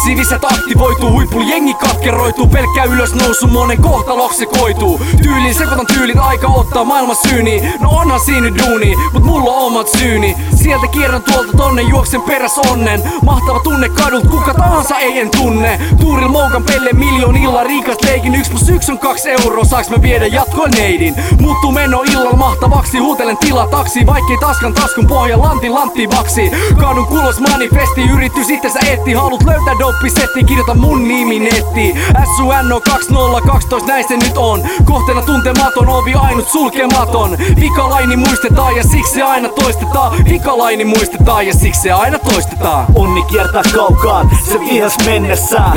Aggressiiviset aktivoituu, huipulla jengi katkeroituu. Pelkkä ylösnousu, monen kohtaloksi koituu. Tyylin sekoitan tyylit, aika ottaa maailman syyni. No onhan siinä duuni, mut mulla on omat syyni. Sieltä kierrän tuolta tonne, juoksen peräs onnen. Mahtava tunne kadult, kuka tahansa ei en tunne. Tuuril moukan pelle miljoonilla, riikas leikin 1+1 on 2 euroa. Saaks mä viedä jatkoon neidin? Muuttuu meno illalla mahtavaksi, huutelen tilataksi. Vaikkei taskan taskun pohja lantti vaksi. Kaadun kulos manifesti, yritys itse sä etti. Haluut löytää doppisetti, kirjoita mun nimi netti. SUNO 2012, näin se nyt on. Kohteena tuntematon, ovi ainut sulkematon. Vikalaini muistetaan ja siksi se aina toistetaan. Vikalaini muistetaan ja siksi se aina toistetaan. Onni kiertää kaukaan, se vihas mennessään.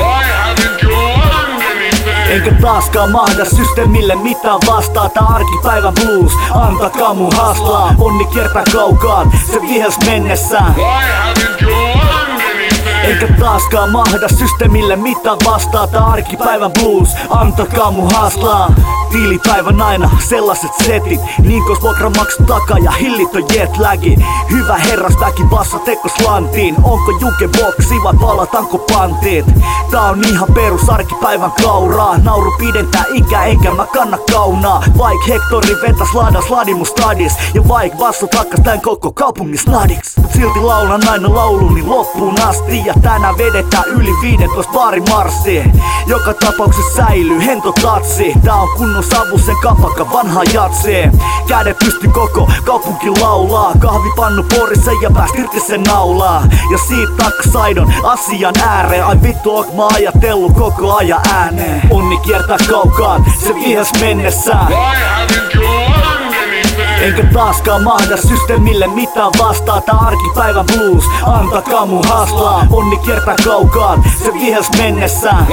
Enkä taaskaan mahda systeemille mitään vastaa. Tää arkipäivän blues, antakaa mun haslaa. Onni kiertää kaukaan, se vihas mennessään. Enkä taaskaan mahda systeemille mitään vastaa. Tää arkipäivän blues, antakaa mun haslaa. Tiilipäivän aina sellaiset setit. Niinkos vuokra maksu takaa ja hillitön jetlagi. Hyvä herrasväki bassa tekos lantiin. Onko jukeboksi vai palataanko pantit? Tää on ihan perus arkipäivän kauraa. Nauru pidentää ikä enkä mä kanna kaunaa. Vaik Hektori vetäs laadas ladimus stadis. Ja vaik basso takkas tän koko kaupungin snadiks. Mut silti laulan aina lauluni loppuun asti. Ja tänään vedetään yli 15 baarimarssi. Joka tapauksessa säilyy hento tatsi. Tää on kunnon savusen kapakka vanha jatsi. Kädet pysty koko kaupunki laulaa. Kahvipannu porissa ja pääst irti sen naulaa. Ja siitä takkasaidon asian ääreen. Ai vittu oot mä ajatellu koko ajan ääneen. Onni kiertää kaukaan, se vihas mennessään. Enkä taaskaan mahda systeemille mitään vastaa. Tää arkipäivän blues, antakaa mun haslaa. Onni kiertää kaukaan, se vihas mennessään.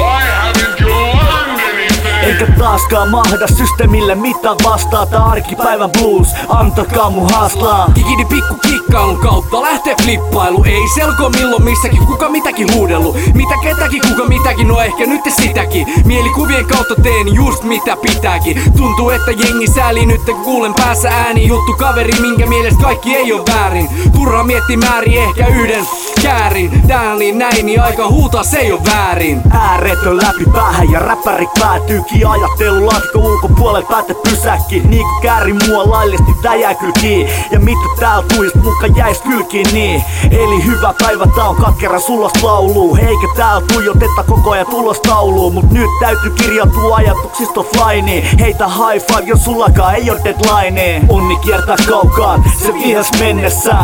Enkä taaskaan mahda systeemille mitään vastaa. Tää arkipäivän blues, antakaa mun haslaa. Kikidi pikku kikkailun kautta lähtee flippailu. Ei selko milloin missäkin, kuka mitäkin huudellu. Mitä ketäkin, kuka mitäkin, no ehkä nyt sitäkin. Mielikuvien kautta teen just mitä pitääkin. Tuntuu että jengi säälii nyt kun kuulen päässä ääni. Juttu kaveri minkä mielestä kaikki ei oo väärin. Turha mietti määrin ehkä yhden käärin. Täällä niin näin niin aika huutaa se ei oo väärin. Ääretön läpi päähän ja räppärit päätyykin. Ajattelu laatikko ulkopuolelle päätä pysäkki. Niinku käärin mua laillisesti täjää kylkiin. Ja mitä täällä tuis muka jäis kylkiin niin. Eli hyvä päivä tää on katkera sulos lauluu. Eikä täällä tuijoteta koko ajan tulostauluun. Mut nyt täytyy kirjautua ajatuksista offlineen. Heitä high five jos sullakaan ei oo deadlinea. Onni kiertää kaukaan, se vihas mennessään.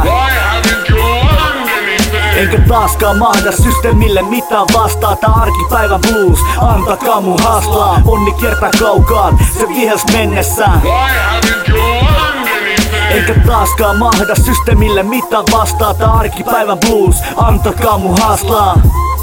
Enkä taaskaan mahda systeemille mitään vastaa. Tää arkipäivän blues, antakaa mun haslaa. Onni kiertää kaukaan, se vihas mennessään. Enkä taaskaan mahda systeemille mitään vastaa. Tää arkipäivän blues, antakaa mun haslaa.